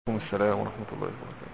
السلام ورحمة الله وبركاته.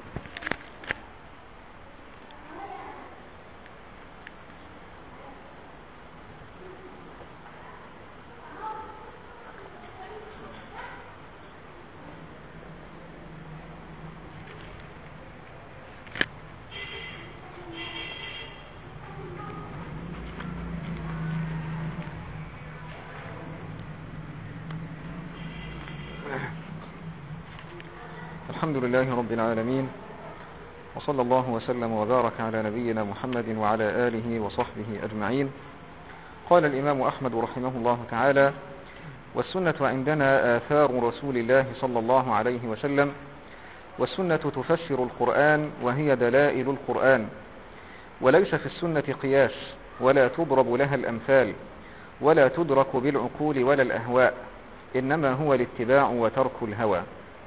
الحمد لله رب العالمين، وصلى الله وسلم وبارك على نبينا محمد وعلى آله وصحبه أجمعين. قال الإمام أحمد رحمه الله تعالى: والسنة عندنا آثار رسول الله صلى الله عليه وسلم، والسنة تفسر القرآن وهي دلائل القرآن، وليس في السنة قياس ولا تضرب لها الأمثال ولا تدرك بالعقول ولا الأهواء، إنما هو الاتباع وترك الهوى.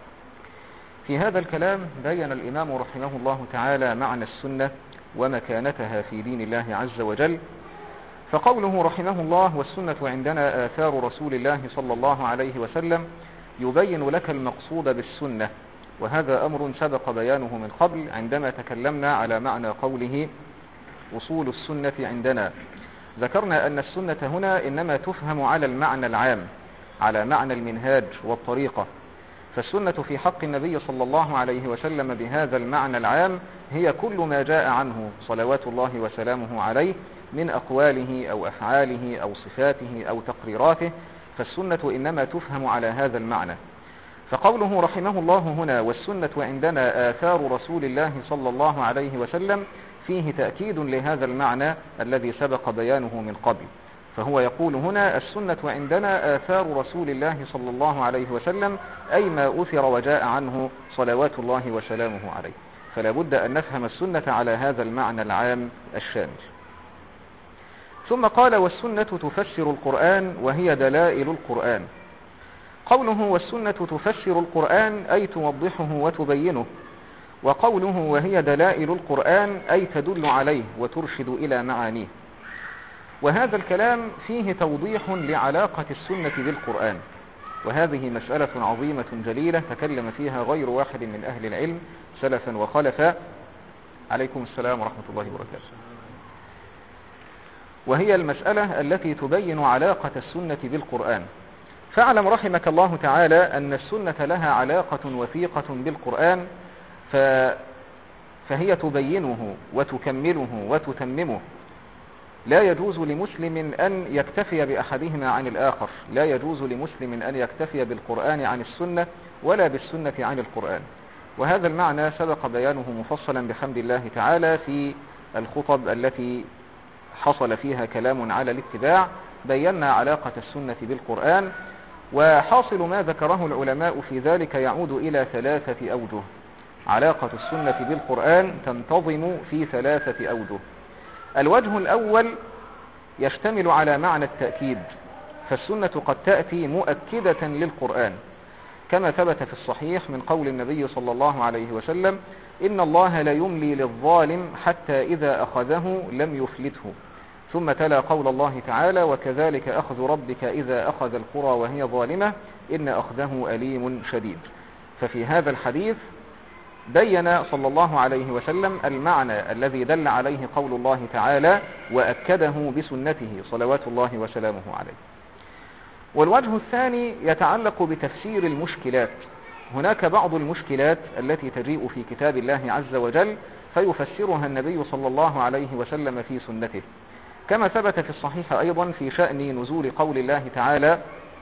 في هذا الكلام بين الإمام رحمه الله تعالى معنى السنة ومكانتها في دين الله عز وجل. فقوله رحمه الله: والسنة عندنا آثار رسول الله صلى الله عليه وسلم، يبين لك المقصود بالسنة، وهذا أمر سبق بيانه من قبل عندما تكلمنا على معنى قوله أصول السنة عندنا. ذكرنا أن السنة هنا إنما تفهم على المعنى العام، على معنى المنهاج والطريقة. فالسنة في حق النبي صلى الله عليه وسلم بهذا المعنى العام هي كل ما جاء عنه صلوات الله وسلامه عليه من أقواله أو أفعاله أو صفاته أو تقريراته، فالسنة إنما تفهم على هذا المعنى. فقوله رحمه الله هنا: والسنة عندنا آثار رسول الله صلى الله عليه وسلم، فيه تأكيد لهذا المعنى الذي سبق بيانه من قبل. فهو يقول هنا: السنة عندنا آثار رسول الله صلى الله عليه وسلم، أي ما أثر وجاء عنه صلوات الله وسلامه عليه. فلا بد أن نفهم السنة على هذا المعنى العام الشامل. ثم قال: والسنة تفسر القرآن وهي دلائل القرآن. قوله والسنة تفسر القرآن أي توضحه وتبينه، وقوله وهي دلائل القرآن أي تدل عليه وترشد إلى معانيه. وهذا الكلام فيه توضيح لعلاقة السنة بالقرآن، وهذه مسألة عظيمة جليلة تكلم فيها غير واحد من أهل العلم سلفا وخلفا. عليكم السلام ورحمة الله وبركاته. وهي المسألة التي تبين علاقة السنة بالقرآن. فاعلم رحمك الله تعالى أن السنة لها علاقة وثيقة بالقرآن، فهي تبينه وتكمله وتتممه. لا يجوز لمسلم أن يكتفي بأحدهما عن الآخر، لا يجوز لمسلم أن يكتفي بالقرآن عن السنة ولا بالسنة عن القرآن. وهذا المعنى سبق بيانه مفصلا بحمد الله تعالى في الخطب التي حصل فيها كلام على الاتباع. بينا علاقة السنة بالقرآن، وحاصل ما ذكره العلماء في ذلك يعود إلى 3 أوجه. علاقة السنة بالقرآن تنتظم في 3 أوجه. الوجه الأول يشتمل على معنى التأكيد، فالسنة قد تأتي مؤكدة للقرآن، كما ثبت في الصحيح من قول النبي صلى الله عليه وسلم: إن الله لا يملي للظالم حتى إذا أخذه لم يفلته. ثم تلا قول الله تعالى: وكذلك أخذ ربك إذا أخذ القرى وهي ظالمة إن أخذه أليم شديد. ففي هذا الحديث بين صلى الله عليه وسلم المعنى الذي دل عليه قول الله تعالى، وأكده بسنته صلوات الله وسلامه عليه. والوجه الثاني يتعلق بتفسير المشكلات. هناك بعض المشكلات التي تجيء في كتاب الله عز وجل فيفسرها النبي صلى الله عليه وسلم في سنته، كما ثبت في الصحيح أيضا في شأن نزول قول الله تعالى: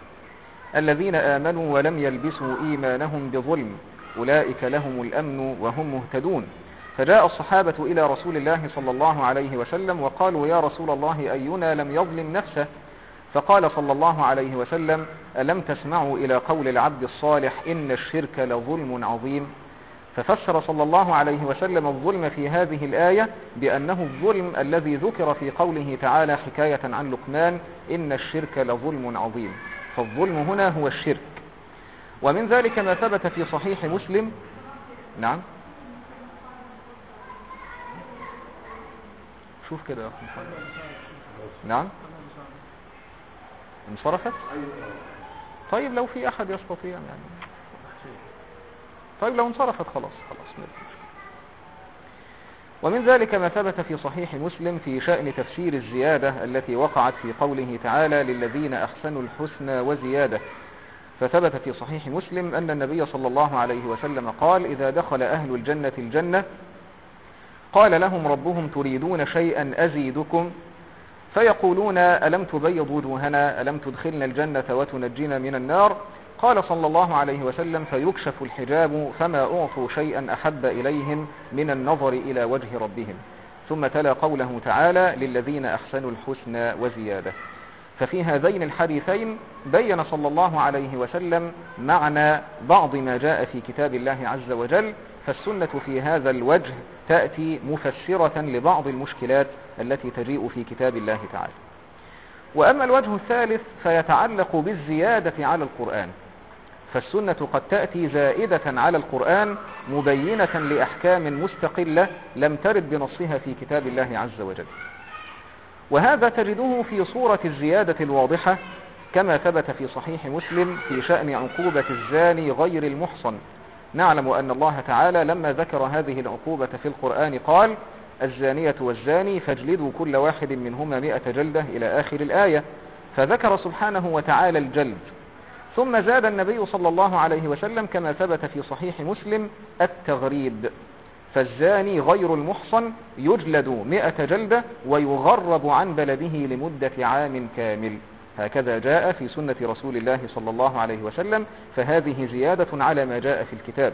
الذين آمنوا ولم يلبسوا إيمانهم بظلم أولئك لهم الأمن وهم مهتدون. فجاء الصحابة إلى رسول الله صلى الله عليه وسلم وقالوا: يا رسول الله، أينا لم يظلم نفسه؟ فقال صلى الله عليه وسلم: ألم تسمعوا إلى قول العبد الصالح إن الشرك لظلم عظيم؟ ففسر صلى الله عليه وسلم الظلم في هذه الآية بأنه الظلم الذي ذكر في قوله تعالى حكاية عن لقمان: إن الشرك لظلم عظيم. فالظلم هنا هو الشرك. ومن ذلك ما ثبت في صحيح مسلم. نعم، شوف كده يا أخي محمد. نعم، انصرفت. طيب لو في أحد يستطيع يعني. طيب لو انصرفت خلاص ما فيش. ومن ذلك ما ثبت في صحيح مسلم في شأن تفسير الزيادة التي وقعت في قوله تعالى للذين أحسنوا الحسنى وزيادة. فثبت في صحيح مسلم أن النبي صلى الله عليه وسلم قال إذا دخل أهل الجنة الجنة قال لهم ربهم تريدون شيئا أزيدكم؟ فيقولون ألم تبيض وجوهنا، ألم تدخلنا الجنة وتنجينا من النار؟ قال صلى الله عليه وسلم فيكشف الحجاب فما أعطوا شيئا أحب إليهم من النظر إلى وجه ربهم. ثم تلا قوله تعالى للذين أحسنوا الحسنى وزيادة. ففي هذين الحديثين بين صلى الله عليه وسلم معنى بعض ما جاء في كتاب الله عز وجل، فالسنة في هذا الوجه تأتي مفسرة لبعض المشكلات التي تجيء في كتاب الله تعالى. وأما الوجه الثالث فيتعلق بالزيادة على القرآن، فالسنة قد تأتي زائدة على القرآن مبينة لأحكام مستقلة لم ترد بنصها في كتاب الله عز وجل. وهذا تجده في صورة الزيادة الواضحة كما ثبت في صحيح مسلم في شأن عقوبة الزاني غير المحصن. نعلم أن الله تعالى لما ذكر هذه العقوبة في القرآن قال الزانية والزاني فاجلدوا كل واحد منهما 100 جلدة إلى آخر الآية، فذكر سبحانه وتعالى الجلد. ثم زاد النبي صلى الله عليه وسلم كما ثبت في صحيح مسلم التغريب، فالزاني غير المحصن يجلد 100 جلدة ويغرب عن بلده لمدة عام كامل. هكذا جاء في سنة رسول الله صلى الله عليه وسلم، فهذه زيادة على ما جاء في الكتاب.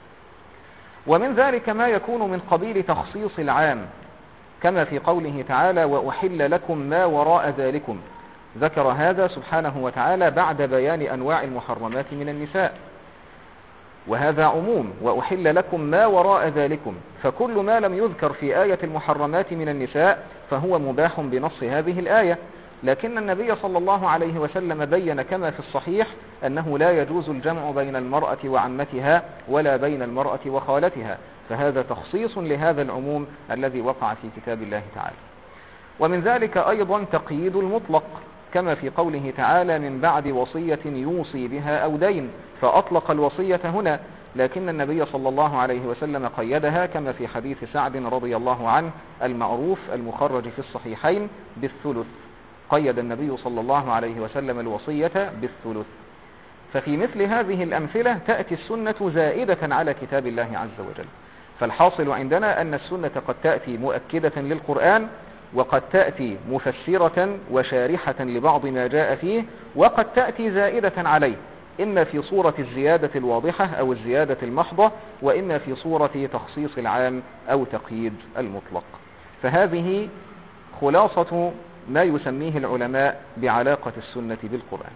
ومن ذلك ما يكون من قبيل تخصيص العام كما في قوله تعالى وأحل لكم ما وراء ذلكم. ذكر هذا سبحانه وتعالى بعد بيان أنواع المحرمات من النساء، وهذا عموم وأحل لكم ما وراء ذلكم، فكل ما لم يذكر في آية المحرمات من النساء فهو مباح بنص هذه الآية. لكن النبي صلى الله عليه وسلم بين كما في الصحيح أنه لا يجوز الجمع بين المرأة وعمتها ولا بين المرأة وخالتها، فهذا تخصيص لهذا العموم الذي وقع في كتاب الله تعالى. ومن ذلك أيضا تقييد المطلق كما في قوله تعالى من بعد وصية يوصي بها أو دين، فأطلق الوصية هنا، لكن النبي صلى الله عليه وسلم قيدها كما في حديث سعد رضي الله عنه المعروف المخرج في الصحيحين بالثلث. قيد النبي صلى الله عليه وسلم الوصية بالثلث. ففي مثل هذه الأمثلة تأتي السنة زائدة على كتاب الله عز وجل. فالحاصل عندنا أن السنة قد تأتي مؤكدة للقرآن، وقد تأتي مفسرة وشارحة لبعض ما جاء فيه، وقد تأتي زائدة عليه، إما في صورة الزيادة الواضحة أو الزيادة المحضة، وإما في صورة تخصيص العام أو تقييد المطلق. فهذه خلاصة ما يسميه العلماء بعلاقة السنة بالقرآن.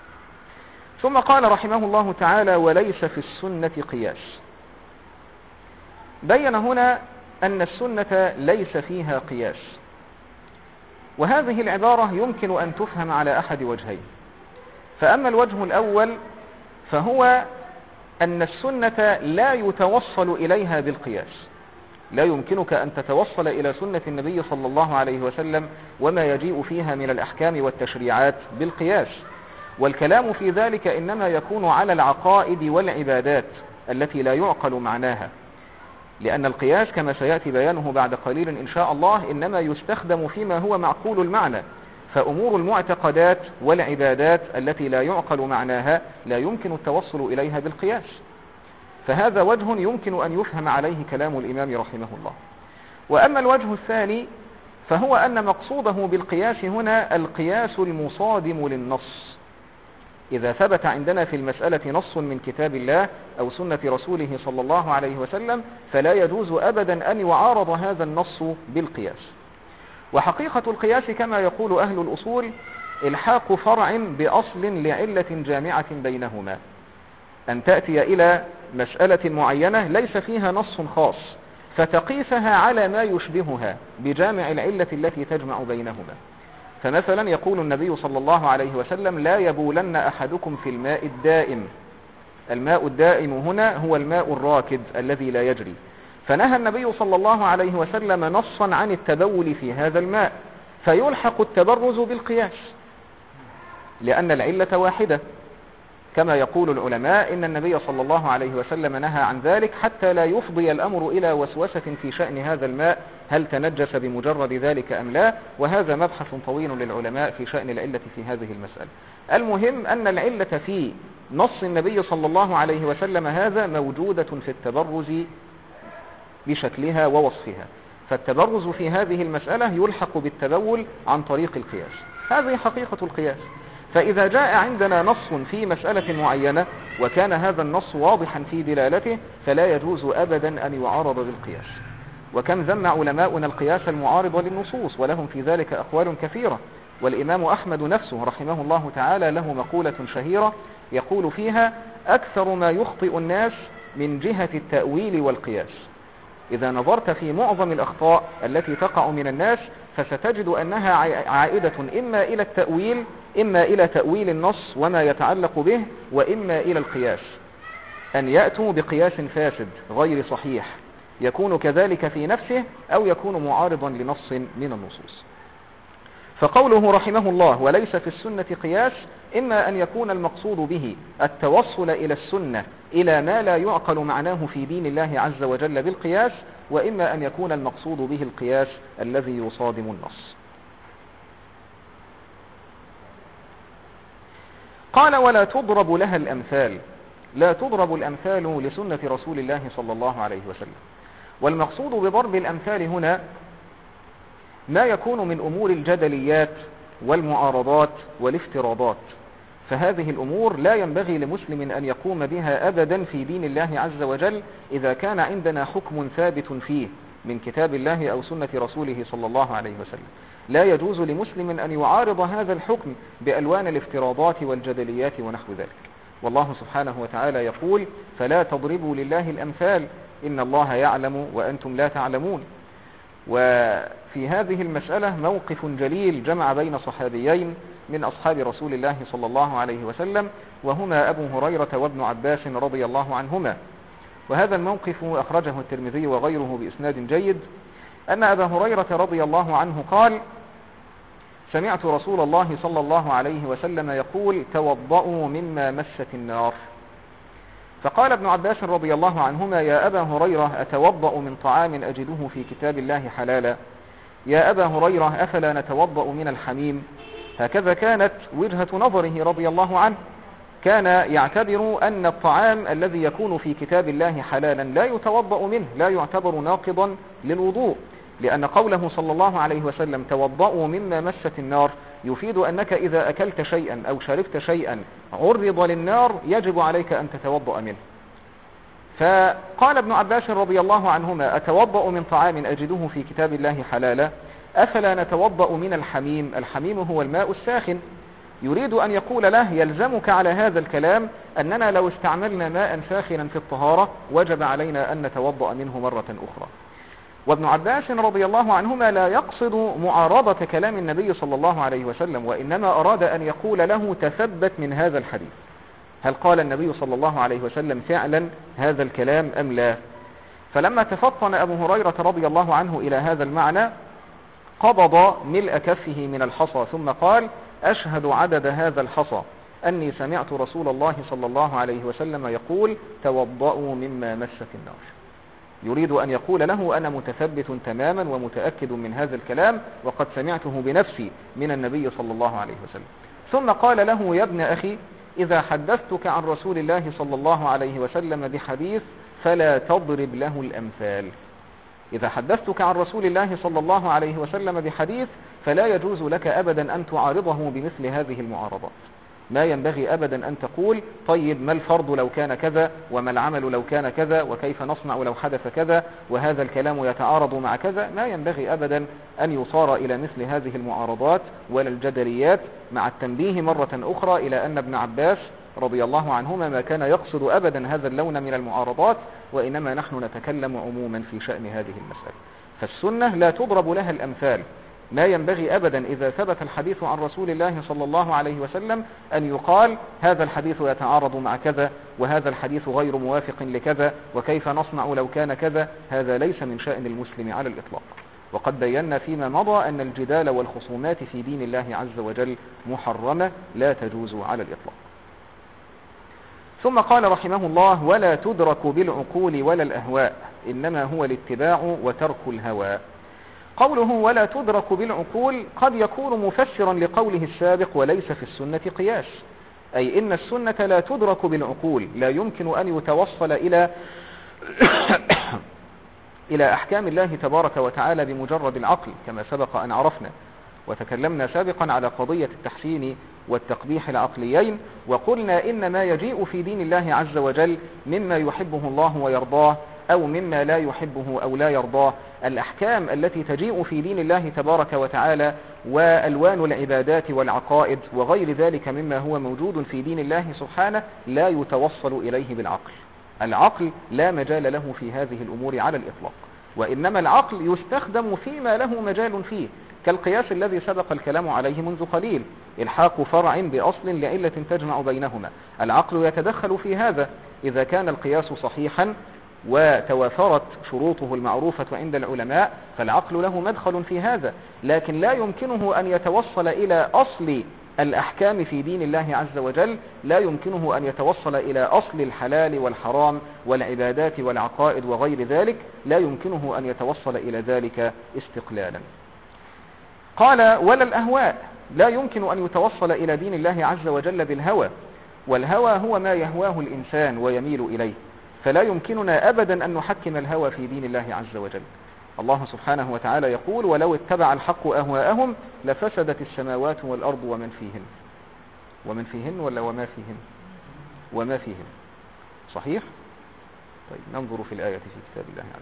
ثم قال رحمه الله تعالى وليس في السنة قياس. بين هنا أن السنة ليس فيها قياس، وهذه العبارة يمكن أن تفهم على أحد وجهين. فأما الوجه الأول فهو أن السنة لا يتوصل إليها بالقياس، لا يمكنك أن تتوصل إلى سنة النبي صلى الله عليه وسلم وما يجيء فيها من الأحكام والتشريعات بالقياس، والكلام في ذلك إنما يكون على العقائد والعبادات التي لا يعقل معناها، لأن القياس كما سيأتي بيانه بعد قليل إن شاء الله إنما يستخدم فيما هو معقول المعنى، فأمور المعتقدات والعبادات التي لا يعقل معناها لا يمكن التوصل إليها بالقياس. فهذا وجه يمكن أن يفهم عليه كلام الإمام رحمه الله. وأما الوجه الثاني فهو أن مقصوده بالقياس هنا القياس المصادم للنص. إذا ثبت عندنا في المسألة نص من كتاب الله أو سنة رسوله صلى الله عليه وسلم فلا يجوز أبدا أن يعارض هذا النص بالقياس. وحقيقة القياس كما يقول أهل الأصول الحاق فرع بأصل لعلة جامعة بينهما، أن تأتي إلى مسألة معينة ليس فيها نص خاص فتقيسها على ما يشبهها بجامع العلة التي تجمع بينهما. فمثلا يقول النبي صلى الله عليه وسلم لا يبولن أحدكم في الماء الدائم. الماء الدائم هنا هو الماء الراكد الذي لا يجري، فنهى النبي صلى الله عليه وسلم نصا عن التبول في هذا الماء، فيلحق التبرز بالقياس لأن العلة واحدة. كما يقول العلماء إن النبي صلى الله عليه وسلم نهى عن ذلك حتى لا يفضي الأمر إلى وسوسة في شأن هذا الماء، هل تنجس بمجرد ذلك أم لا، وهذا مبحث طويل للعلماء في شأن العلة في هذه المسألة. المهم أن العلة في نص النبي صلى الله عليه وسلم هذا موجودة في التبرز بشكلها ووصفها، فالتبرز في هذه المسألة يلحق بالتبول عن طريق القياس، هذه حقيقة القياس. فإذا جاء عندنا نص في مسألة معينة وكان هذا النص واضحا في دلالته فلا يجوز أبدا أن يعارض بالقياس. وكم ذم علماؤنا القياس المعارض للنصوص ولهم في ذلك أقوال كثيرة، والإمام أحمد نفسه رحمه الله تعالى له مقولة شهيرة يقول فيها: أكثر ما يخطئ الناس من جهة التأويل والقياس. إذا نظرت في معظم الأخطاء التي تقع من الناس فستجد أنها عائدة إما إلى التأويل، إما إلى تأويل النص وما يتعلق به، وإما إلى القياس، أن يأتوا بقياس فاسد غير صحيح يكون كذلك في نفسه أو يكون معارضا لنص من النصوص. فقوله رحمه الله: وليس في السنة قياس، إما أن يكون المقصود به التوصل إلى السنة إلى ما لا يعقل معناه في دين الله عز وجل بالقياس، وإما أن يكون المقصود به القياس الذي يصادم النص. قال: ولا تضرب لها الأمثال. لا تضرب الأمثال لسنة رسول الله صلى الله عليه وسلم. والمقصود بضرب الأمثال هنا ما يكون من أمور الجدليات والمعارضات والافتراضات، فهذه الأمور لا ينبغي لمسلم أن يقوم بها أبدا في دين الله عز وجل إذا كان عندنا حكم ثابت فيه من كتاب الله أو سنة رسوله صلى الله عليه وسلم. لا يجوز لمسلم أن يعارض هذا الحكم بألوان الافتراضات والجدليات ونحو ذلك. والله سبحانه وتعالى يقول: فلا تضربوا لله الأمثال إن الله يعلم وأنتم لا تعلمون. وفي هذه المسألة موقف جليل جمع بين صحابيين من أصحاب رسول الله صلى الله عليه وسلم، وهما أبو هريرة وابن عباس رضي الله عنهما. وهذا الموقف أخرجه الترمذي وغيره بإسناد جيد، أن أبا هريرة رضي الله عنه قال: سمعت رسول الله صلى الله عليه وسلم يقول: توضؤوا مما مست النار. فقال ابن عباس رضي الله عنهما: يا أبا هريرة، أتوضأ من طعام أجده في كتاب الله حلالا؟ يا أبا هريرة، أفلا نتوضأ من الحميم؟ هكذا كانت وجهة نظره رضي الله عنه، كان يعتبر أن الطعام الذي يكون في كتاب الله حلالا لا يتوضأ منه، لا يعتبر ناقضا للوضوء، لأن قوله صلى الله عليه وسلم: توضأوا مما مست النار، يفيد أنك إذا أكلت شيئا أو شربت شيئا عرض للنار يجب عليك أن تتوضأ منه. فقال ابن عباس رضي الله عنهما: أتوضأ من طعام أجده في كتاب الله حلالا؟ أفلا نتوضأ من الحميم؟ الحميم هو الماء الساخن. يريد أن يقول له: يلزمك على هذا الكلام أننا لو استعملنا ماء ساخنا في الطهارة وجب علينا أن نتوضأ منه مرة أخرى. وابن عباس رضي الله عنهما لا يقصد معارضة كلام النبي صلى الله عليه وسلم، وإنما أراد أن يقول له: تثبت من هذا الحديث، هل قال النبي صلى الله عليه وسلم فعلا هذا الكلام أم لا؟ فلما تفطن أبو هريرة رضي الله عنه إلى هذا المعنى قبض ملء كفه من الحصى ثم قال: أشهد عدد هذا الحصى أني سمعت رسول الله صلى الله عليه وسلم يقول: توضؤوا مما مست النار. يريد أن يقول له: أنا متثبت تماما ومتأكد من هذا الكلام وقد سمعته بنفسي من النبي صلى الله عليه وسلم. ثم قال له: يا ابن أخي، إذا حدثتك عن رسول الله صلى الله عليه وسلم بحديث فلا تضرب له الأمثال. إذا حدثتك عن رسول الله صلى الله عليه وسلم بحديث فلا يجوز لك أبدا أن تعارضه بمثل هذه المعارضات. ما ينبغي أبدا أن تقول: طيب ما الفرض لو كان كذا، وما العمل لو كان كذا، وكيف نصنع لو حدث كذا، وهذا الكلام يتعارض مع كذا. ما ينبغي أبدا أن يصار إلى مثل هذه المعارضات ولا الجدليات، مع التنبيه مرة أخرى إلى أن ابن عباس رضي الله عنهما ما كان يقصد أبدا هذا اللون من المعارضات، وإنما نحن نتكلم عموما في شأن هذه المسألة. فالسنة لا تضرب لها الأمثال. ما ينبغي أبدا إذا ثبت الحديث عن رسول الله صلى الله عليه وسلم أن يقال: هذا الحديث يتعارض مع كذا، وهذا الحديث غير موافق لكذا، وكيف نصنع لو كان كذا. هذا ليس من شأن المسلم على الإطلاق. وقد بينا فيما مضى أن الجدال والخصومات في دين الله عز وجل محرمة لا تجوز على الإطلاق. ثم قال رحمه الله: ولا تدرك بالعقول ولا الأهواء، إنما هو الاتباع وترك الهوى. قوله ولا تدرك بالعقول قد يكون مفسرا لقوله السابق وليس في السنة قياس، أي إن السنة لا تدرك بالعقول، لا يمكن أن يتوصل إلى أحكام الله تبارك وتعالى بمجرد العقل، كما سبق أن عرفنا وتكلمنا سابقا على قضية التحسين والتقبيح العقليين، وقلنا إن ما يجيء في دين الله عز وجل مما يحبه الله ويرضاه أو مما لا يحبه أو لا يرضاه، الأحكام التي تجيء في دين الله تبارك وتعالى وألوان العبادات والعقائد وغير ذلك مما هو موجود في دين الله سبحانه لا يتوصل إليه بالعقل. العقل لا مجال له في هذه الأمور على الإطلاق، وإنما العقل يستخدم فيما له مجال فيه، كالقياس الذي سبق الكلام عليه منذ قليل، إلحاق فرع بأصل لعلة تجمع بينهما. العقل يتدخل في هذا إذا كان القياس صحيحا وتوافرت شروطه المعروفة عند العلماء، فالعقل له مدخل في هذا، لكن لا يمكنه أن يتوصل إلى أصل الأحكام في دين الله عز وجل، لا يمكنه أن يتوصل إلى أصل الحلال والحرام والعبادات والعقائد وغير ذلك، لا يمكنه أن يتوصل إلى ذلك استقلالا. قال ولا الأهواء، لا يمكن أن يتوصل إلى دين الله عز وجل بالهوى، والهوى هو ما يهواه الإنسان ويميل إليه، فلا يمكننا أبدا أن نحكم الهوى في دين الله عز وجل. الله سبحانه وتعالى يقول: ولو اتبع الحق أهواءهم لفسدت السماوات والأرض ومن فيهن ولا وما فيهن صحيح؟ طيب ننظر في الآية في كتاب الله عز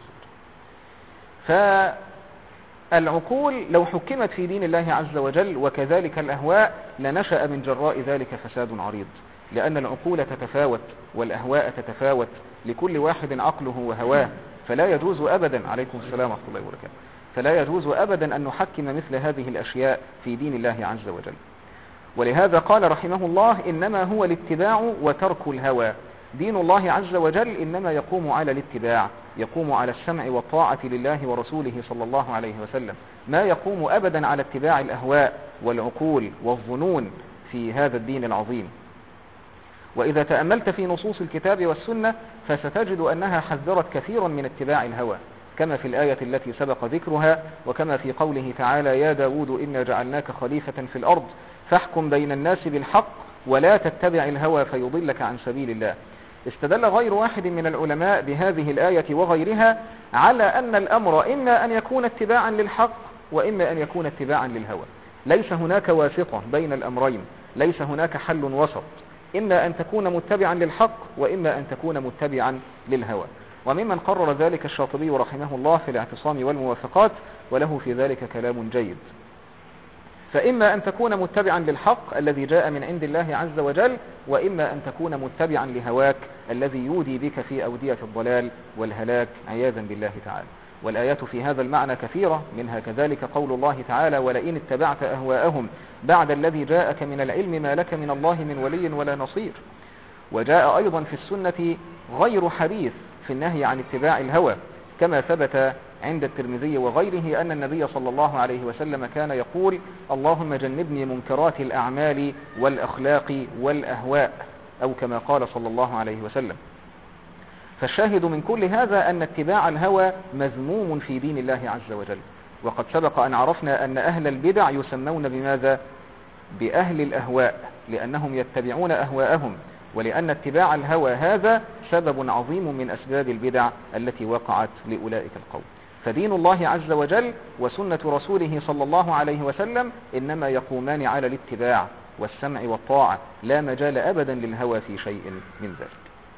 وجل. فالعقول لو حكمت في دين الله عز وجل وكذلك الأهواء لنشأ من جراء ذلك فساد عريض، لأن العقول تتفاوت والأهواء تتفاوت، لكل واحد عقله وهواه، فلا يجوز أبدا، عليكم السلام ورحمة الله وبركاته، فلا يجوز أبدا أن نحكم مثل هذه الأشياء في دين الله عز وجل. ولهذا قال رحمه الله: إنما هو الاتباع وترك الهوى. دين الله عز وجل إنما يقوم على الاتباع، يقوم على السمع والطاعة لله ورسوله صلى الله عليه وسلم، ما يقوم أبدا على اتباع الأهواء والعقول والظنون في هذا الدين العظيم. وإذا تأملت في نصوص الكتاب والسنة فستجد أنها حذرت كثيرا من اتباع الهوى، كما في الآية التي سبق ذكرها، وكما في قوله تعالى: يا داود إنا جعلناك خليفة في الأرض فاحكم بين الناس بالحق ولا تتبع الهوى فيضلك عن سبيل الله. استدل غير واحد من العلماء بهذه الآية وغيرها على أن الأمر إما أن يكون اتباعا للحق وإما أن يكون اتباعا للهوى، ليس هناك واسطة بين الأمرين، ليس هناك حل وسط، إما أن تكون متبعا للحق وإما أن تكون متبعا للهوى. وممن قرر ذلك الشاطبي رحمه الله في الاعتصام والموافقات، وله في ذلك كلام جيد. فإما أن تكون متبعا للحق الذي جاء من عند الله عز وجل، وإما أن تكون متبعا لهواك الذي يودي بك في أودية الضلال والهلاك عياذا بالله تعالى. والآيات في هذا المعنى كثيرة، منها كذلك قول الله تعالى: ولئن اتبعت أهواءهم بعد الذي جاءك من العلم ما لك من الله من ولي ولا نصير. وجاء أيضا في السنة غير حديث في النهي عن اتباع الهوى، كما ثبت عند الترمذي وغيره أن النبي صلى الله عليه وسلم كان يقول: اللهم جنبني منكرات الأعمال والأخلاق والأهواء، أو كما قال صلى الله عليه وسلم. فالشاهد من كل هذا أن اتباع الهوى مذموم في دين الله عز وجل. وقد سبق أن عرفنا أن أهل البدع يسمون بماذا؟ بأهل الأهواء، لأنهم يتبعون أهواءهم، ولأن اتباع الهوى هذا سبب عظيم من أسباب البدع التي وقعت لأولئك القوم. فدين الله عز وجل وسنة رسوله صلى الله عليه وسلم إنما يقومان على الاتباع والسمع والطاعة، لا مجال أبدا للهوى في شيء من ذلك.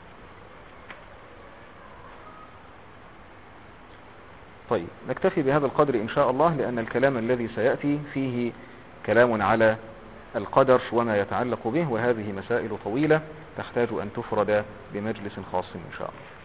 طيب نكتفي بهذا القدر إن شاء الله، لأن الكلام الذي سيأتي فيه كلام على القدر وما يتعلق به، وهذه مسائل طويلة تحتاج أن تفرد بمجلس خاص إن شاء الله.